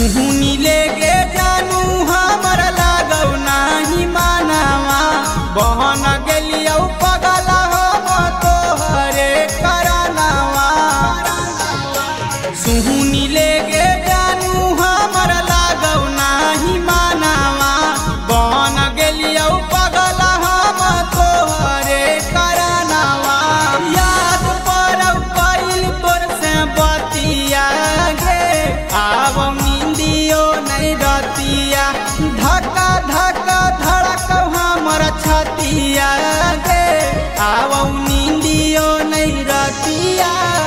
सुहुनी लेके जानू हमर लागौ नाही मानवा बहन गेलियौ पगला हम तोहरे करनवा। सुहुनी लेके जानू हमर लागौ नाही मानवा बहन गेलियौ पगला हम तोहरे करनवा। याद परौ कइल तोर से बतिया गे आवौ नींदियो नहीं रतिया धक्का धक्का धड़कौ हमर छतिया गे आवौ नींदियो नहीं रतिया।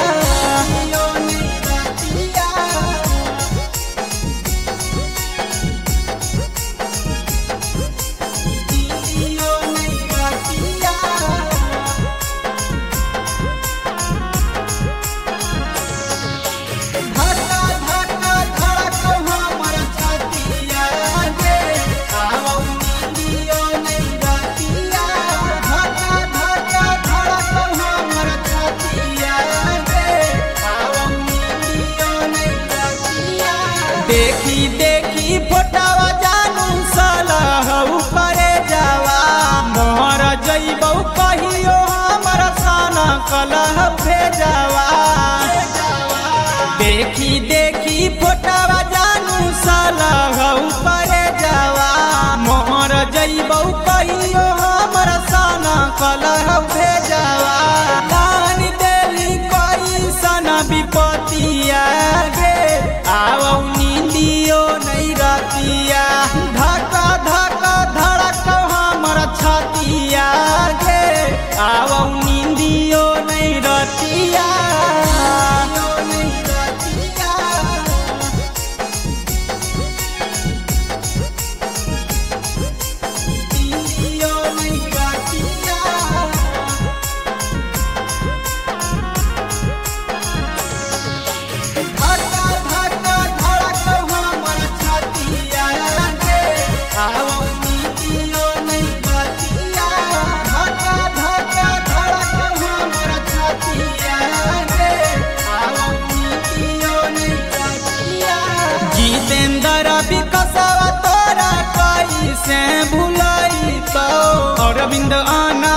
देखी देखी फोटावा जानू सलहु करे जावा मोहर जइबौ कहियो हमर सन कलह भेजावा। देखी देखी फोटावा जानू सलहु करे जावा मोहर जइबौ कहियो हमर सन कलह भेजावा। दान देली कैसन विपतिया गे आवौ नींदियो नहीं रतिया धक्का धक्का धड़कौ हमर छतिया गे आवौ नींदियो नहीं रतिया। जितेंद्र विकसवा तोरा कैसे भुलैतौ अरविंद आना